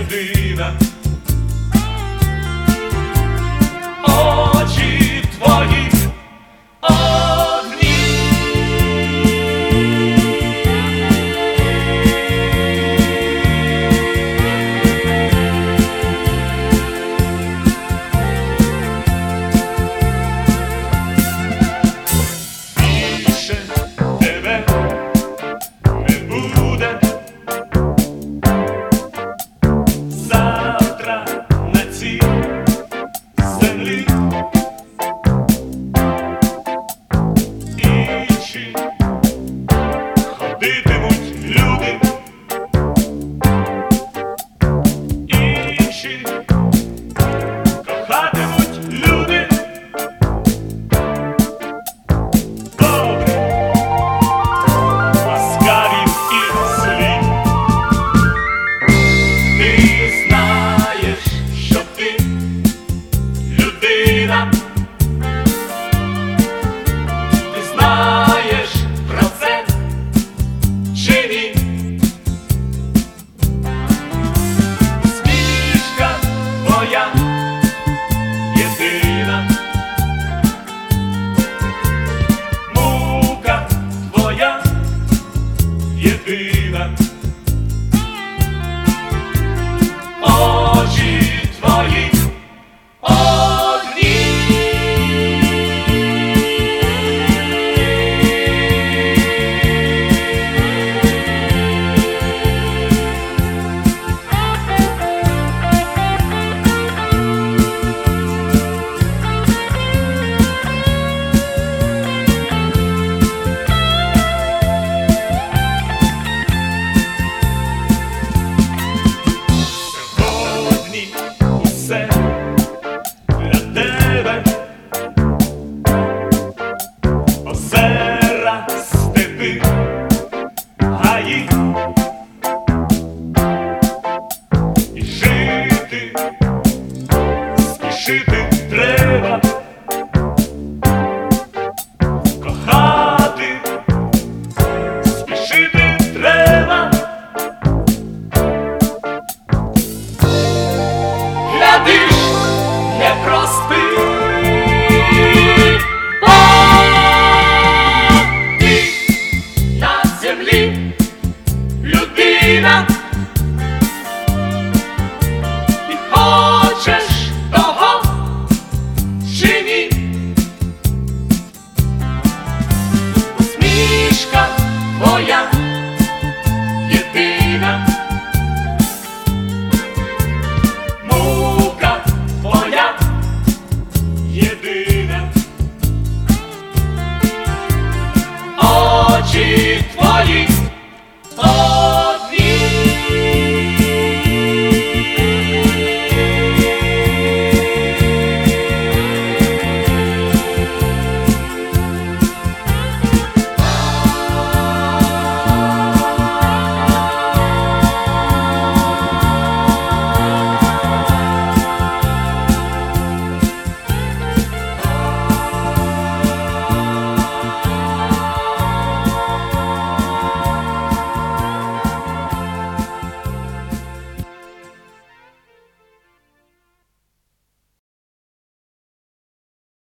єдина. Очі твої одні. Більше тебе не буде. Завтра на цій землі інші ходитимуть люди, інші кохатимуть люди. Добрі, ласкаві і злі. Ти знаєш, що ти людина. Ти знаєш про це чи ні? Смішка твоя єдина. Мука твоя єдина. Очі твої одні. Сьогодні усе для тебе. Озера, степи, гаї. І жити, спішити треба.